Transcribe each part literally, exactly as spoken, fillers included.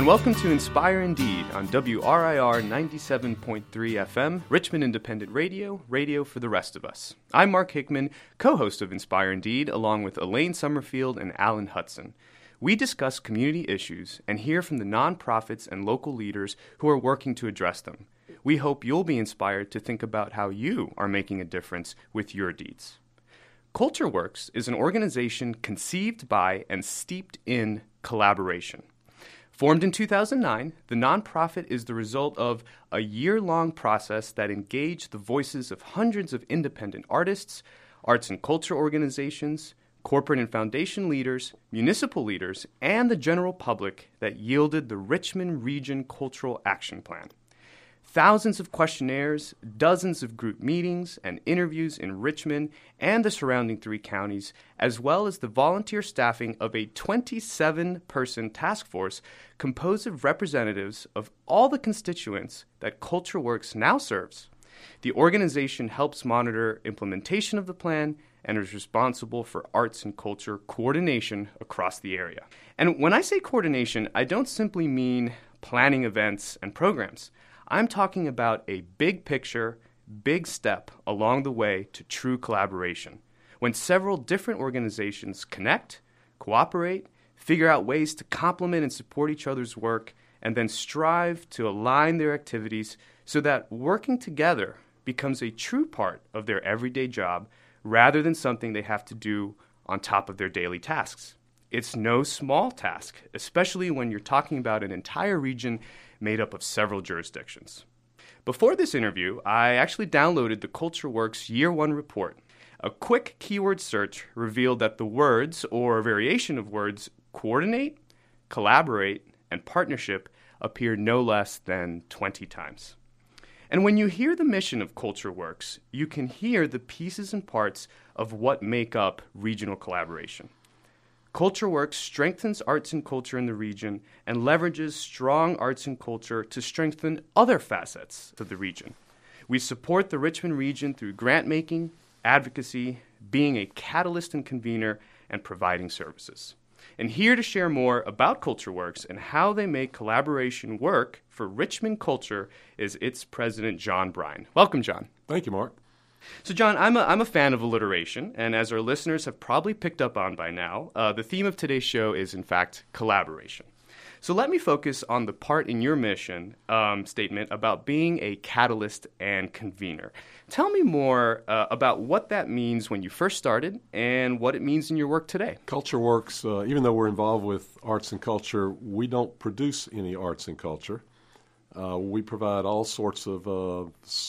and welcome to Inspire Indeed on W R I R ninety-seven point three F M, Richmond Independent Radio, radio for the rest of us. I'm Mark Hickman, co-host of Inspire Indeed, along with Elaine Summerfield and Alan Hudson. We discuss community issues and hear from the nonprofits and local leaders who are working to address them. We hope you'll be inspired to think about how you are making a difference with your deeds. CultureWorks is an organization conceived by and steeped in collaboration. Formed in two thousand nine, the nonprofit is the result of a year-long process that engaged the voices of hundreds of independent artists, arts and culture organizations, corporate and foundation leaders, municipal leaders, and the general public that yielded the Richmond Region Cultural Action Plan. Thousands of questionnaires, dozens of group meetings and interviews in Richmond and the surrounding three counties, as well as the volunteer staffing of a twenty-seven person task force composed of representatives of all the constituents that CultureWorks now serves. The organization helps monitor implementation of the plan and is responsible for arts and culture coordination across the area. And when I say coordination, I don't simply mean planning events and programs. I'm talking about a big picture, big step along the way to true collaboration, when several different organizations connect, cooperate, figure out ways to complement and support each other's work, and then strive to align their activities so that working together becomes a true part of their everyday job rather than something they have to do on top of their daily tasks. It's no small task, especially when you're talking about an entire region made up of several jurisdictions. Before this interview, I actually downloaded the CultureWorks Year One report. A quick keyword search revealed that the words, or a variation of words, coordinate, collaborate, and partnership appear no less than twenty times. And when you hear the mission of CultureWorks, you can hear the pieces and parts of what make up regional collaboration. CultureWorks strengthens arts and culture in the region and leverages strong arts and culture to strengthen other facets of the region. We support the Richmond region through grant making, advocacy, being a catalyst and convener, and providing services. And here to share more about CultureWorks and how they make collaboration work for Richmond culture is its president, John Bryan. Welcome, John. Thank you, Mark. So, John, I'm a, I'm a fan of alliteration, and as our listeners have probably picked up on by now, uh, the theme of today's show is, in fact, collaboration. So let me focus on the part in your mission um, statement about being a catalyst and convener. Tell me more uh, about what that means when you first started and what it means in your work today. CultureWorks, uh, even though we're involved with arts and culture, we don't produce any arts and culture. Uh, we provide all sorts of uh,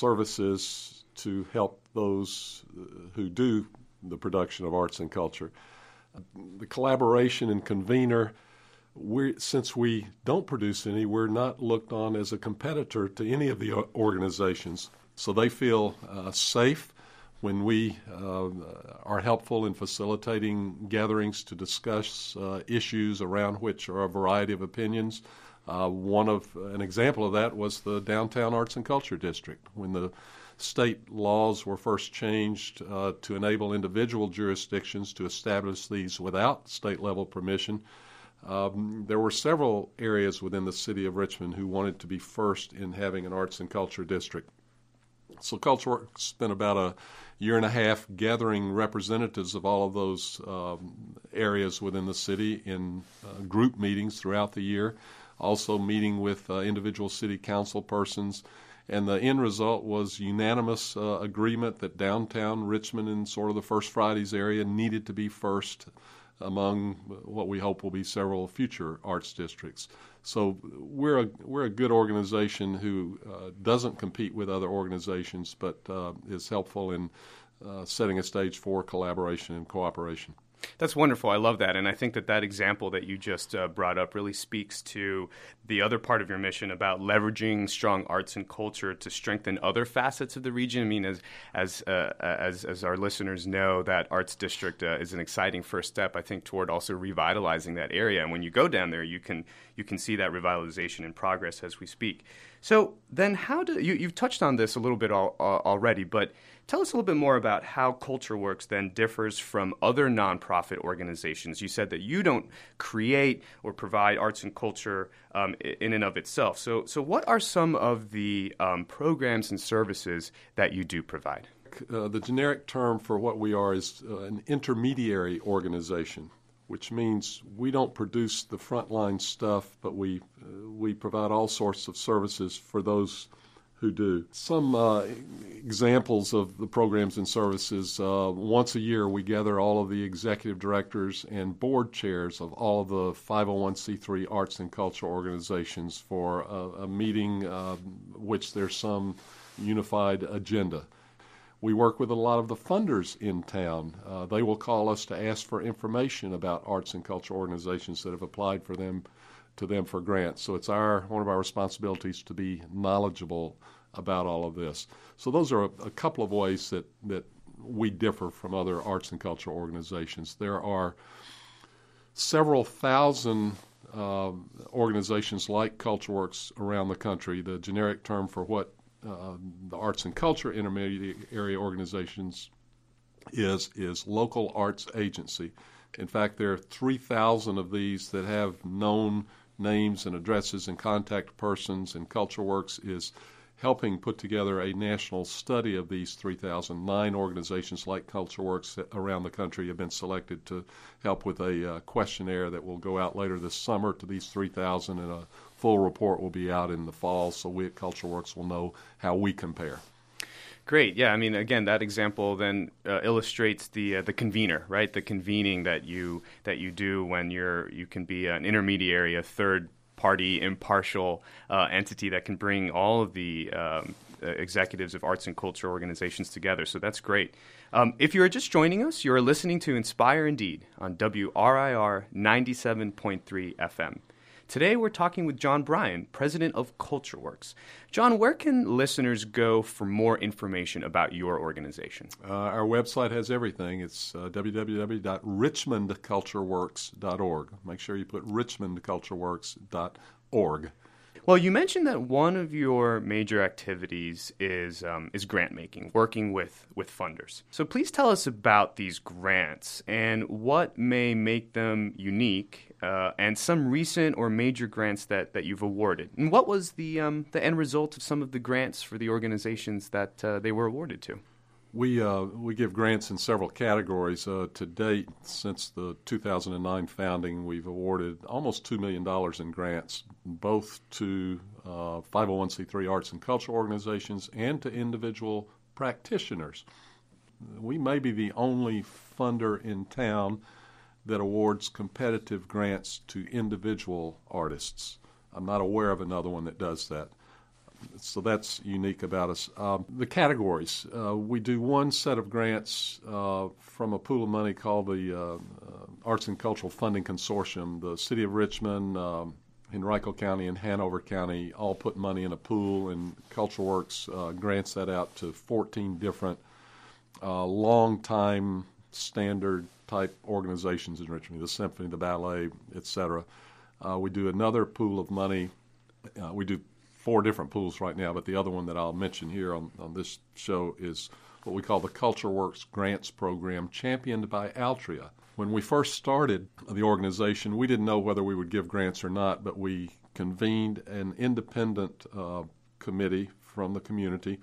services to help those who do the production of arts and culture. The collaboration and convener, we're, since we don't produce any, we're not looked on as a competitor to any of the organizations. So they feel uh, safe when we uh, are helpful in facilitating gatherings to discuss uh, issues around which are a variety of opinions. Uh, one of an example of that was the Downtown Arts and Culture District. When the state laws were first changed uh, to enable individual jurisdictions to establish these without state-level permission, um, there were several areas within the city of Richmond who wanted to be first in having an arts and culture district. So CultureWorks spent about a year and a half gathering representatives of all of those um, areas within the city in uh, group meetings throughout the year, also meeting with uh, individual city council persons. And the end result was unanimous uh, agreement that downtown Richmond and sort of the First Fridays area needed to be first among what we hope will be several future arts districts. So we're a we're a good organization who uh, doesn't compete with other organizations, but uh, is helpful in uh, setting a stage for collaboration and cooperation. That's wonderful. I love that. And I think that that example that you just uh, brought up really speaks to the other part of your mission about leveraging strong arts and culture to strengthen other facets of the region. I mean, as as uh, as, as our listeners know, that Arts District uh, is an exciting first step, I think, toward also revitalizing that area. And when you go down there, you can you can see that revitalization in progress as we speak. So then how do you, you've touched on this a little bit al- uh, already, but tell us a little bit more about how CultureWorks then differs from other nonprofit organizations. You said that you don't create or provide arts and culture um, in and of itself. So, so what are some of the um, programs and services that you do provide? Uh, the generic term for what we are is uh, an intermediary organization, which means we don't produce the frontline stuff, but we uh, we provide all sorts of services for those who do. Some uh, examples of the programs and services, uh, once a year we gather all of the executive directors and board chairs of all of the five oh one c three arts and culture organizations for a, a meeting uh, which there's some unified agenda. We work with a lot of the funders in town. Uh, they will call us to ask for information about arts and culture organizations that have applied for them to them for grants. So it's our one of our responsibilities to be knowledgeable about all of this. So those are a, a couple of ways that, that we differ from other arts and culture organizations. There are several thousand uh, organizations like CultureWorks around the country. The generic term for what Uh, the arts and culture intermediary organizations is is local arts agency. In fact, there are three thousand of these that have known names and addresses and contact persons, and CultureWorks is helping put together a national study of these three thousand. Nine organizations like CultureWorks around the country have been selected to help with a uh, questionnaire that will go out later this summer to these three thousand, and a full report will be out in the fall, so we at CultureWorks will know how we compare. Great. Yeah, I mean, again, that example then uh, illustrates the uh, the convener, right? The convening that you that you do when you're you can be an intermediary, a third party, impartial uh, entity that can bring all of the um, executives of arts and culture organizations together. So that's great. Um, if you are just joining us, you are listening to Inspire Indeed on W R I R ninety-seven point three F M. Today we're talking with John Bryan, president of CultureWorks. John, where can listeners go for more information about your organization? Uh, our website has everything. It's uh, w w w dot richmond culture works dot org. Make sure you put richmond culture works dot org. Well, you mentioned that one of your major activities is um, is grant making, working with, with funders. So please tell us about these grants and what may make them unique, uh, and some recent or major grants that, that you've awarded. And what was the um, the end result of some of the grants for the organizations that uh, they were awarded to? We uh, we give grants in several categories. Uh, to date, since the two thousand nine founding, we've awarded almost two million dollars in grants, both to uh, five oh one c three arts and culture organizations and to individual practitioners. We may be the only funder in town that awards competitive grants to individual artists. I'm not aware of another one that does that. So that's unique about us. Um, the categories. Uh, we do one set of grants uh, from a pool of money called the uh, uh, Arts and Cultural Funding Consortium. The City of Richmond, um, Henrico County, and Hanover County all put money in a pool, and CultureWorks uh, grants that out to fourteen different uh, long-time standard-type organizations in Richmond, the symphony, the ballet, et cetera. Uh, we do another pool of money. Uh, we do four different pools right now, but the other one that I'll mention here on, on this show is what we call the CultureWorks Grants Program, championed by Altria. When we first started the organization, we didn't know whether we would give grants or not, but we convened an independent uh, committee from the community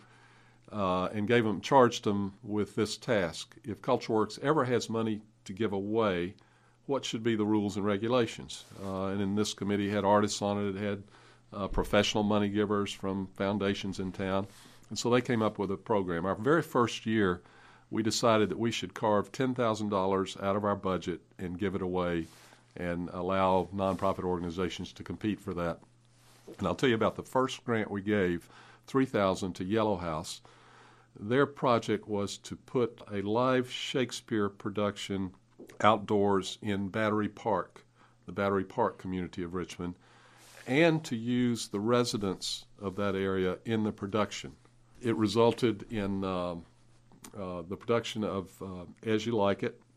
uh, and gave them, charged them with this task. If CultureWorks ever has money to give away, what should be the rules and regulations? Uh, and in this committee had artists on it, it had Uh, professional money givers from foundations in town. And so they came up with a program. Our very first year, we decided that we should carve ten thousand dollars out of our budget and give it away and allow nonprofit organizations to compete for that. And I'll tell you about the first grant we gave, three thousand dollars to Yellow House. Their project was to put a live Shakespeare production outdoors in Battery Park, the Battery Park community of Richmond, and to use the residents of that area in the production. It resulted in uh, uh, the production of uh, As You Like It.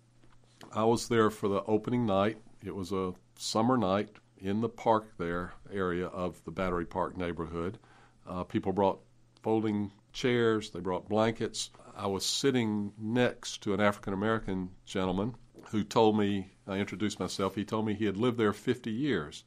I was there for the opening night. It was a summer night in the park there area of the Battery Park neighborhood. Uh, people brought folding chairs, they brought blankets. I was sitting next to an African-American gentleman who told me, I introduced myself, he told me he had lived there fifty years.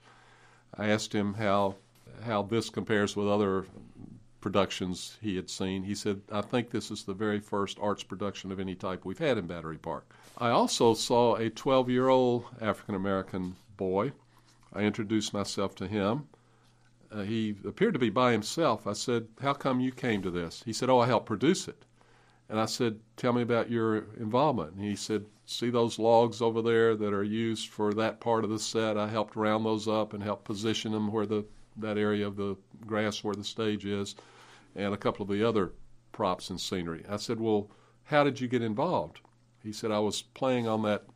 I asked him how how this compares with other productions he had seen. He said, I think this is the very first arts production of any type we've had in Battery Park. I also saw a twelve-year-old African-American boy. I introduced myself to him. Uh, he appeared to be by himself. I said, how come you came to this? He said, oh, I helped produce it. And I said, tell me about your involvement. And he said, see those logs over there that are used for that part of the set? I helped round those up and helped position them where the that area of the grass where the stage is, and a couple of the other props and scenery. I said, well, how did you get involved? He said, I was playing on that,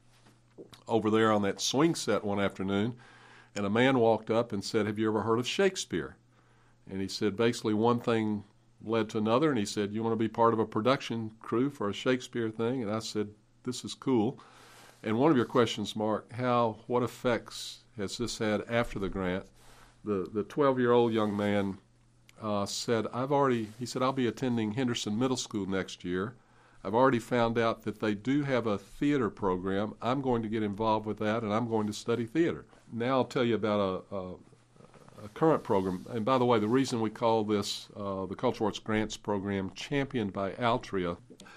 over there on that swing set one afternoon, and a man walked up and said, have you ever heard of Shakespeare? And he said, basically one thing led to another, and he said, you want to be part of a production crew for a Shakespeare thing? And I said, this is cool. And one of your questions, Mark, how, what effects has this had after the grant? The the twelve-year-old young man uh, said, I've already, he said, I'll be attending Henderson Middle School next year. I've already found out that they do have a theater program. I'm going to get involved with that, and I'm going to study theater. Now I'll tell you about a, a, a current program. And by the way, the reason we call this uh, the Cultural Arts Grants Program championed by Altria,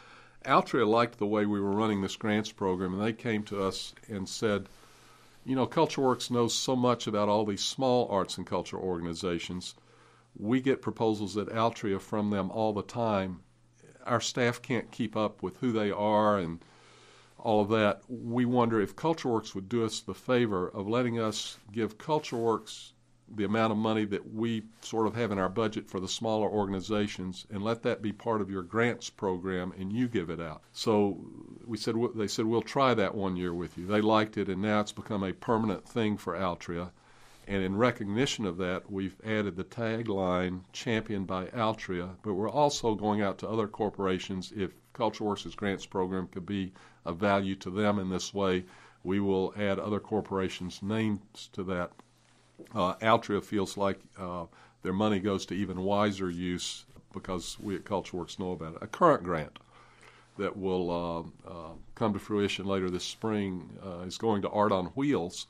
Altria liked the way we were running this grants program, and they came to us and said, you know, CultureWorks knows so much about all these small arts and culture organizations. We get proposals at Altria from them all the time. Our staff can't keep up with who they are and all of that. We wonder if CultureWorks would do us the favor of letting us give CultureWorks the amount of money that we sort of have in our budget for the smaller organizations, and let that be part of your grants program, and you give it out. So we said, they said, we'll try that one year with you. They liked it, and now it's become a permanent thing for Altria. And in recognition of that, we've added the tagline, championed by Altria, but we're also going out to other corporations. If CultureWorks' grants program could be of value to them in this way, we will add other corporations' names to that. Uh, Altria feels like uh, their money goes to even wiser use because we at CultureWorks know about it. A current grant that will uh, uh, come to fruition later this spring uh, is going to Art on Wheels.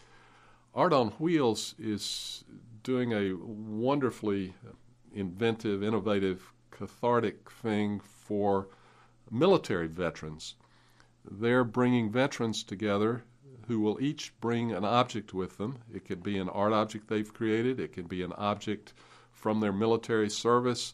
Art on Wheels is doing a wonderfully inventive, innovative, cathartic thing for military veterans. They're bringing veterans together who will each bring an object with them. It could be an art object they've created. It could be an object from their military service.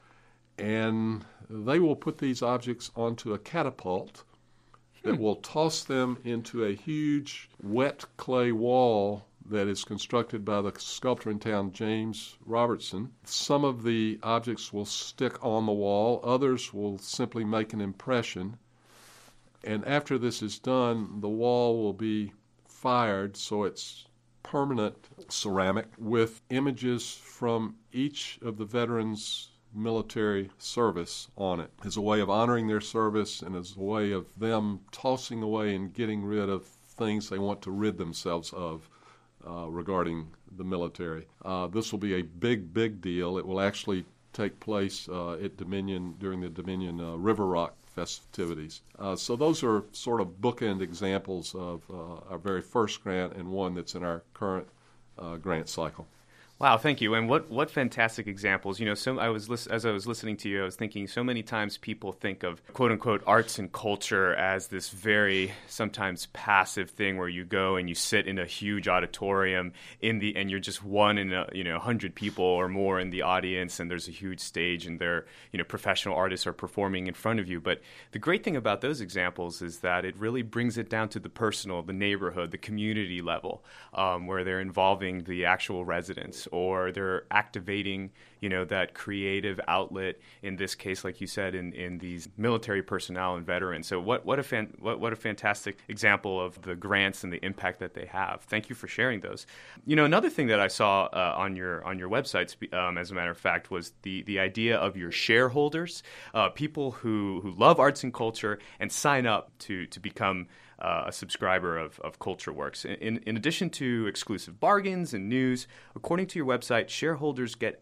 And they will put these objects onto a catapult that will toss them into a huge wet clay wall that is constructed by the sculptor in town, James Robertson. Some of the objects will stick on the wall. Others will simply make an impression. And after this is done, the wall will be fired so it's permanent ceramic with images from each of the veterans' military service on it as a way of honoring their service and as a way of them tossing away and getting rid of things they want to rid themselves of uh, regarding the military. Uh, this will be a big, big deal. It will actually take place uh, at Dominion during the Dominion uh, River Rock festivities. Uh, so those are sort of bookend examples of uh, our very first grant and one that's in our current uh, grant cycle. Wow, thank you. And what, what fantastic examples. You know, so I was lis- as I was listening to you, I was thinking so many times people think of quote-unquote arts and culture as this very sometimes passive thing where you go and you sit in a huge auditorium in the and you're just one in a, you know, one hundred people or more in the audience, and there's a huge stage and they're, you know, professional artists are performing in front of you. But the great thing about those examples is that it really brings it down to the personal, the neighborhood, the community level, um, where they're involving the actual residents, or they're activating, you know, that creative outlet, in this case, like you said, in, in these military personnel and veterans. So what, what, a fan, what, what a fantastic example of the grants and the impact that they have. Thank you for sharing those. You know, another thing that I saw uh, on your on your website, um, as a matter of fact, was the, the idea of your shareholders, uh, people who, who love arts and culture and sign up to, to become Uh, a subscriber of, of CultureWorks. In, in addition to exclusive bargains and news, according to your website, shareholders get access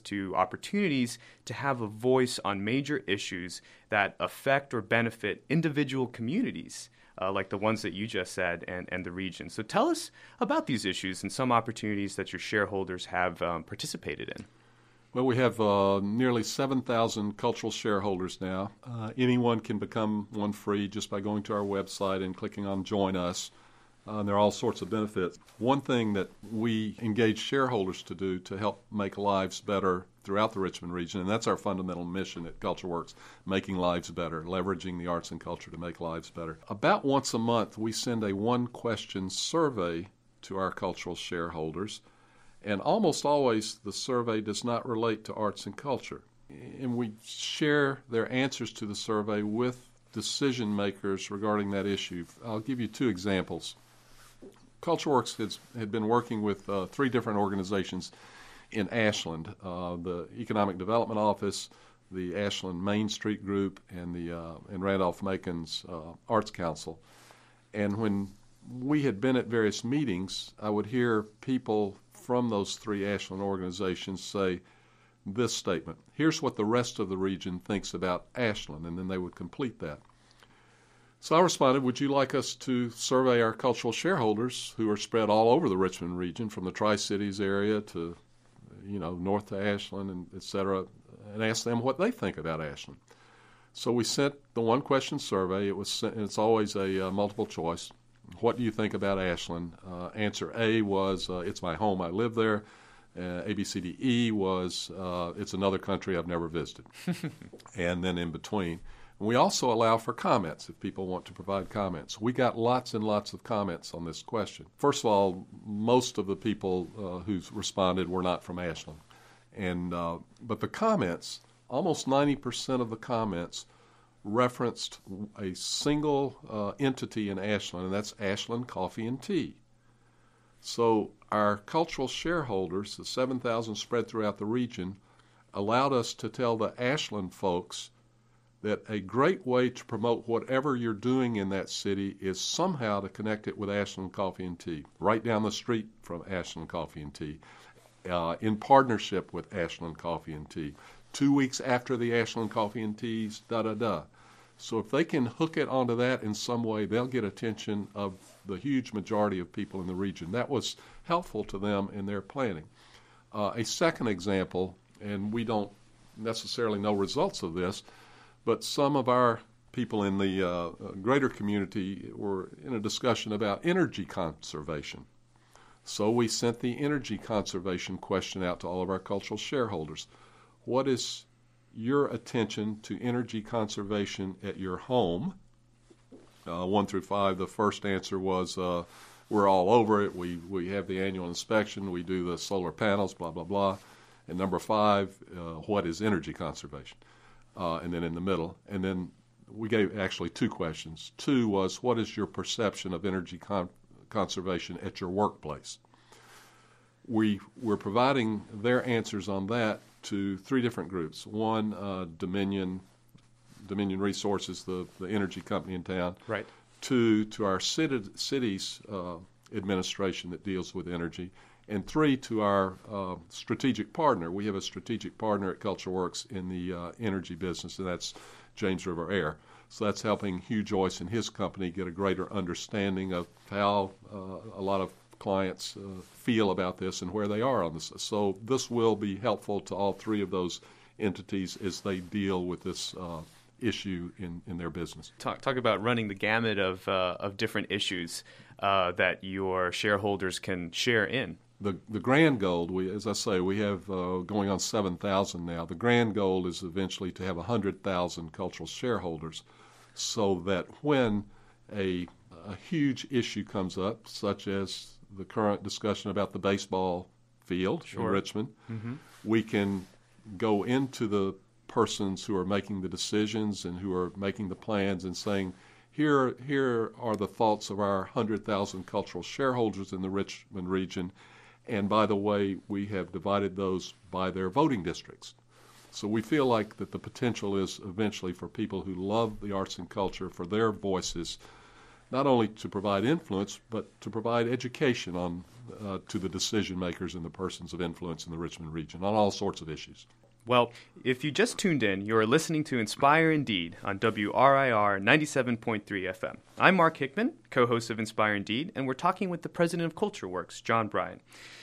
to opportunities to have a voice on major issues that affect or benefit individual communities, uh, like the ones that you just said, and, and the region. So tell us about these issues and some opportunities that your shareholders have um, participated in. Well, we have uh, nearly seven thousand cultural shareholders now. Uh, anyone can become one free just by going to our website and clicking on Join Us. Uh, and there are all sorts of benefits. One thing that we engage shareholders to do to help make lives better throughout the Richmond region, and that's our fundamental mission at CultureWorks, making lives better, leveraging the arts and culture to make lives better. About once a month, we send a one-question survey to our cultural shareholders. And almost always the survey does not relate to arts and culture. And we share their answers to the survey with decision makers regarding that issue. I'll give you two examples. CultureWorks has had been working with uh, three different organizations in Ashland, uh, the Economic Development Office, the Ashland Main Street Group, and the uh, and Randolph-Macon's uh, Arts Council. And when we had been at various meetings, I would hear people from those three Ashland organizations say this statement: here's what the rest of the region thinks about Ashland, and then they would complete that. So I responded, would you like us to survey our cultural shareholders who are spread all over the Richmond region, from the Tri-Cities area to, you know, north to Ashland, and et cetera, and ask them what they think about Ashland? So we sent the one-question survey. It was sent, it's always a uh, multiple choice. What do you think about Ashland? Uh, answer A was, uh, it's my home, I live there. Uh, A, B, C, D, E was, uh, it's another country I've never visited. And then in between. And we also allow for comments if people want to provide comments. We got lots and lots of comments on this question. First of all, most of the people uh, who responded were not from Ashland. And uh, but the comments, almost ninety percent of the comments referenced a single uh, entity in Ashland, and that's Ashland Coffee and Tea. So our cultural shareholders, the seven thousand spread throughout the region, allowed us to tell the Ashland folks that a great way to promote whatever you're doing in that city is somehow to connect it with Ashland Coffee and Tea, right down the street from Ashland Coffee and Tea, uh, in partnership with Ashland Coffee and Tea, two weeks after the Ashland Coffee and Teas, da-da-da. So if they can hook it onto that in some way, they'll get attention of the huge majority of people in the region. That was helpful to them in their planning. Uh, a second example, and we don't necessarily know results of this, but some of our people in the uh, greater community were in a discussion about energy conservation. So we sent the energy conservation question out to all of our cultural shareholders. What is your attention to energy conservation at your home? Uh, one through five, the first answer was uh, we're all over it. We we have the annual inspection. We do the solar panels, blah, blah, blah. And number five, uh, what is energy conservation? Uh, and then in the middle. And then we gave actually two questions. Two was, what is your perception of energy con- conservation at your workplace? We were providing their answers on that to three different groups. One, uh, Dominion, Dominion Resources, the, the energy company in town. Right. Two, to our city, city's uh, administration that deals with energy. And three, to our uh, strategic partner. We have a strategic partner at CultureWorks in the uh, energy business, and that's James River Air. So that's helping Hugh Joyce and his company get a greater understanding of how uh, a lot of clients uh, feel about this and where they are on this. So this will be helpful to all three of those entities as they deal with this uh, issue in, in their business. Talk talk about running the gamut of uh, of different issues uh, that your shareholders can share in. The the grand goal, we, as I say, we have uh, going on seven thousand now. The grand goal is eventually to have one hundred thousand cultural shareholders, so that when a, a huge issue comes up, such as the current discussion about the baseball field sure. in Richmond, mm-hmm. we can go into the persons who are making the decisions and who are making the plans and saying, here, here are the thoughts of our one hundred thousand cultural shareholders in the Richmond region. And by the way, we have divided those by their voting districts. So we feel like that the potential is eventually for people who love the arts and culture, for their voices not only to provide influence, but to provide education on uh, to the decision makers and the persons of influence in the Richmond region on all sorts of issues. Well, if you just tuned in, you are listening to Inspire Indeed on W R I R ninety-seven point three F M. I'm Mark Hickman, co-host of Inspire Indeed, and we're talking with the president of CultureWorks, John Bryant.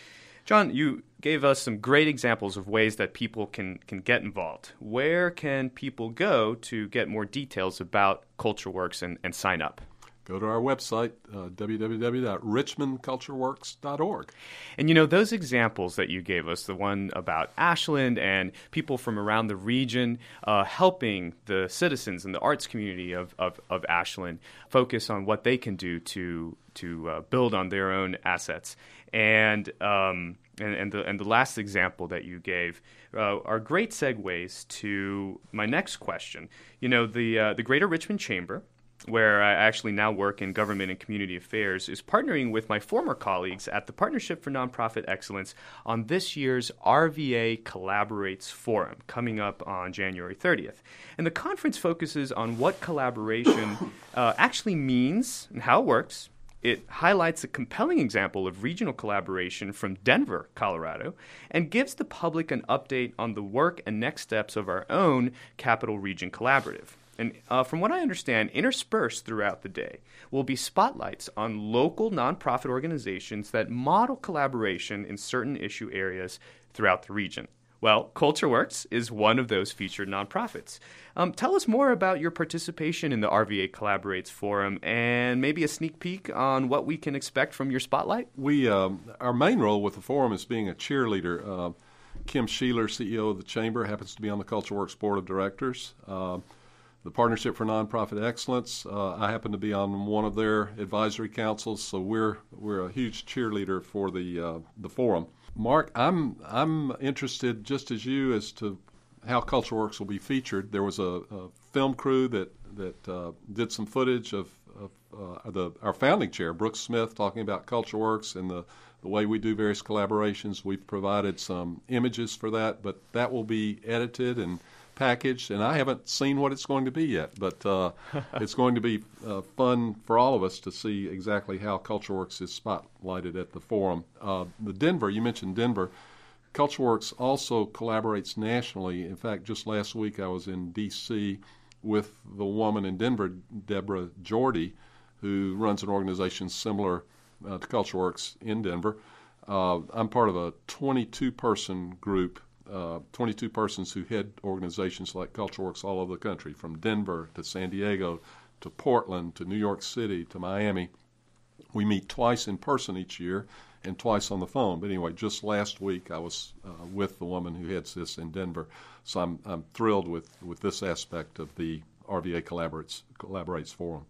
John, you gave us some great examples of ways that people can, can get involved. Where can people go to get more details about CultureWorks and, and sign up? Go to our website, uh, w w w dot richmond culture works dot org. And you know, those examples that you gave us, the one about Ashland and people from around the region uh, helping the citizens and the arts community of, of, of Ashland focus on what they can do to to uh, build on their own assets. And um, and, and, the, and the last example that you gave uh, are great segues to my next question. You know, the uh, the Greater Richmond Chamber, where I actually now work in government and community affairs, is partnering with my former colleagues at the Partnership for Nonprofit Excellence on this year's R V A Collaborates Forum coming up on January thirtieth. And the conference focuses on what collaboration uh, actually means and how it works. It highlights a compelling example of regional collaboration from Denver, Colorado, and gives the public an update on the work and next steps of our own Capital Region Collaborative. And uh, from what I understand, interspersed throughout the day will be spotlights on local nonprofit organizations that model collaboration in certain issue areas throughout the region. Well, CultureWorks is one of those featured nonprofits. Um, tell us more about your participation in the R V A Collaborates Forum and maybe a sneak peek on what we can expect from your spotlight. We um, our main role with the forum is being a cheerleader. Uh, Kim Sheeler, C E O of the Chamber, happens to be on the CultureWorks Board of Directors. Uh, The Partnership for Nonprofit Excellence, uh, I happen to be on one of their advisory councils, so we're we're a huge cheerleader for the uh, the forum. Mark, I'm I'm interested just as you as to how CultureWorks will be featured. There was a, a film crew that that uh, did some footage of, of uh, the our founding chair, Brooks Smith, talking about CultureWorks and the the way we do various collaborations. We've provided some images for that, but that will be edited and packaged, and I haven't seen what it's going to be yet, but uh, it's going to be uh, fun for all of us to see exactly how CultureWorks is spotlighted at the forum. Uh, the Denver, you mentioned Denver. CultureWorks also collaborates nationally. In fact, just last week I was in D C with the woman in Denver, Deborah Jordy, who runs an organization similar uh, to CultureWorks in Denver. Uh, I'm part of a twenty-two person group, uh, twenty-two persons who head organizations like CultureWorks all over the country, from Denver to San Diego to Portland to New York City to Miami. We meet twice in person each year and twice on the phone. But anyway, just last week I was uh, with the woman who heads this in Denver. So I'm I'm thrilled with, with this aspect of the R V A Collaborates, Collaborates Forum.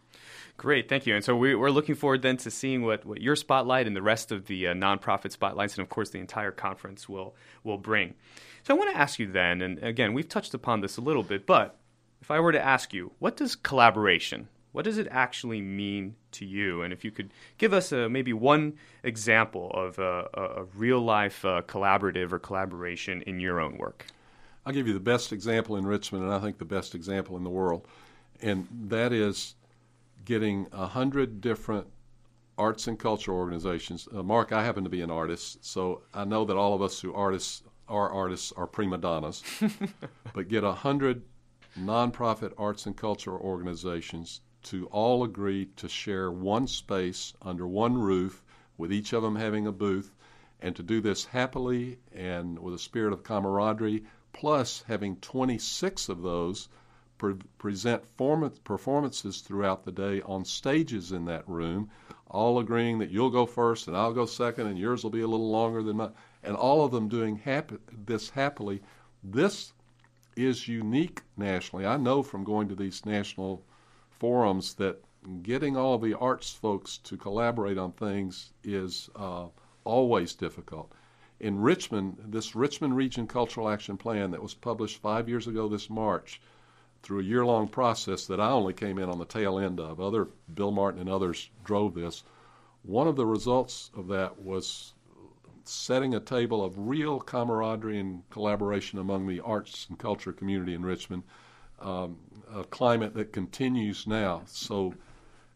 Great, thank you. And so we, we're looking forward then to seeing what, what your spotlight and the rest of the uh, nonprofit spotlights and, of course, the entire conference will will bring. So I want to ask you then, and again, we've touched upon this a little bit, but if I were to ask you, what does collaboration, what does it actually mean to you? And if you could give us a, maybe one example of a, a, a real-life uh, collaborative or collaboration in your own work. I'll give you the best example in Richmond, and I think the best example in the world, and that is getting a hundred different arts and culture organizations. Uh, Mark, I happen to be an artist, so I know that all of us who artists are artists are prima donnas, but get a hundred nonprofit arts and culture organizations to all agree to share one space under one roof, with each of them having a booth, and to do this happily and with a spirit of camaraderie, plus having twenty-six of those pre- present form- performances throughout the day on stages in that room, all agreeing that you'll go first and I'll go second and yours will be a little longer than mine, and all of them doing happy, this happily. This is unique nationally. I know from going to these national forums that getting all of the arts folks to collaborate on things is uh, always difficult. In Richmond, this Richmond Region Cultural Action Plan that was published five years ago this March, through a year-long process that I only came in on the tail end of. Other, Bill Martin and others drove this. One of the results of that was setting a table of real camaraderie and collaboration among the arts and culture community in Richmond, um, a climate that continues now. So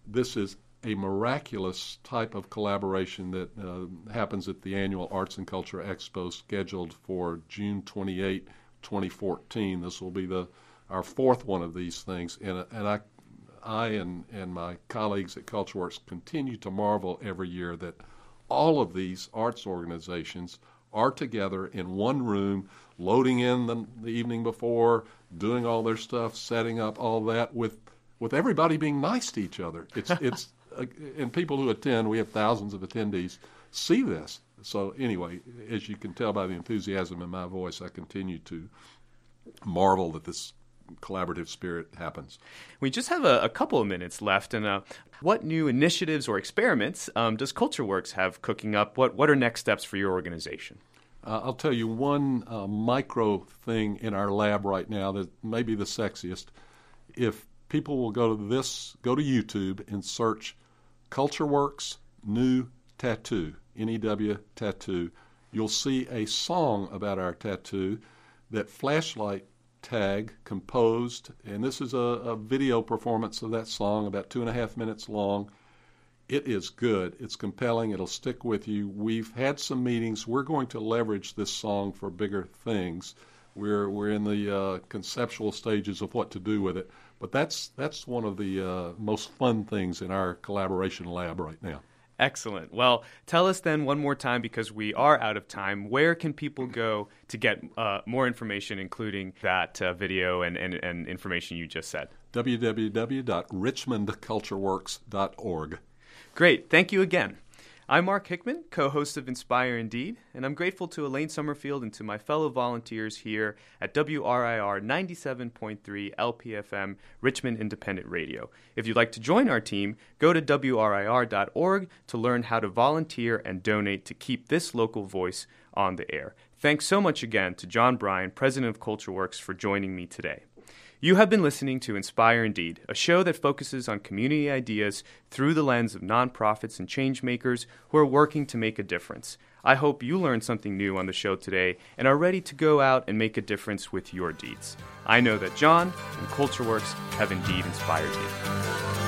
this is a miraculous type of collaboration that uh, happens at the annual Arts and Culture Expo scheduled for June twenty-eighth, twenty fourteen. This will be the our fourth one of these things, and, and I, I and, and my colleagues at CultureWorks continue to marvel every year that all of these arts organizations are together in one room, loading in the, the evening before, doing all their stuff, setting up all that, with with everybody being nice to each other. It's it's uh, and people who attend, we have thousands of attendees, see this. So anyway, as you can tell by the enthusiasm in my voice, I continue to marvel that this collaborative spirit happens. We just have a, a couple of minutes left, and uh, what new initiatives or experiments um, does CultureWorks have cooking up? What what are next steps for your organization? Uh, I'll tell you one uh, micro thing in our lab right now that may be the sexiest. If people will go to this, go to YouTube and search CultureWorks New Tattoo, N E W Tattoo, you'll see a song about our tattoo that Flashlight Tag composed, and this is a, a video performance of that song, about two and a half minutes long. It is good. It's compelling. It'll stick with you. We've had some meetings. We're going to leverage this song for bigger things. We're we're in the uh, conceptual stages of what to do with it, but that's that's one of the uh, most fun things in our collaboration lab right now. Excellent. Well, tell us then one more time, because we are out of time, where can people go to get uh, more information, including that uh, video and, and, and information you just said? w w w dot richmond culture works dot org. Great. Thank you again. I'm Mark Hickman, co-host of Inspire Indeed, and I'm grateful to Elaine Summerfield and to my fellow volunteers here at W R I R ninety-seven point three L P F M, Richmond Independent Radio. If you'd like to join our team, go to w r i r dot org to learn how to volunteer and donate to keep this local voice on the air. Thanks so much again to John Bryan, President of CultureWorks, for joining me today. You have been listening to Inspire Indeed, a show that focuses on community ideas through the lens of nonprofits and change makers who are working to make a difference. I hope you learned something new on the show today and are ready to go out and make a difference with your deeds. I know that John and CultureWorks have indeed inspired me.